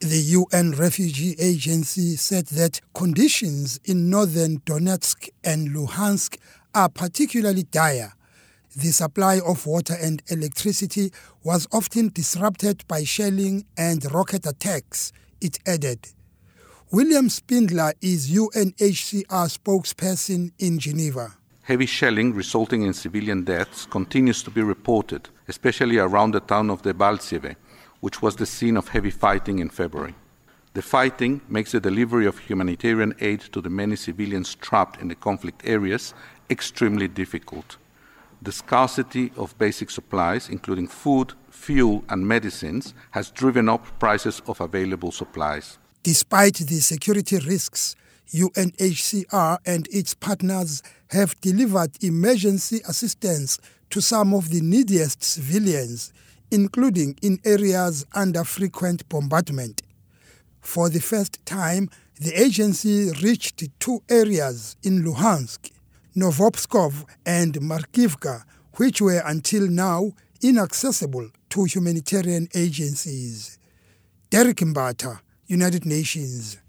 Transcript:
The UN Refugee Agency said that conditions in northern Donetsk and Luhansk are particularly dire. The supply of water and electricity was often disrupted by shelling and rocket attacks, it added. William Spindler is UNHCR spokesperson in Geneva. Heavy shelling resulting in civilian deaths continues to be reported, especially around the town of Debaltseve, which was the scene of heavy fighting in February. The fighting makes the delivery of humanitarian aid to the many civilians trapped in the conflict areas extremely difficult. The scarcity of basic supplies, including food, fuel, and medicines, has driven up prices of available supplies. Despite the security risks, UNHCR and its partners have delivered emergency assistance to some of the neediest civilians, including in areas under frequent bombardment. For the first time, the agency reached 2 areas in Luhansk, Novopskov and Markivka, which were until now inaccessible to humanitarian agencies. Derek Mbata, United Nations.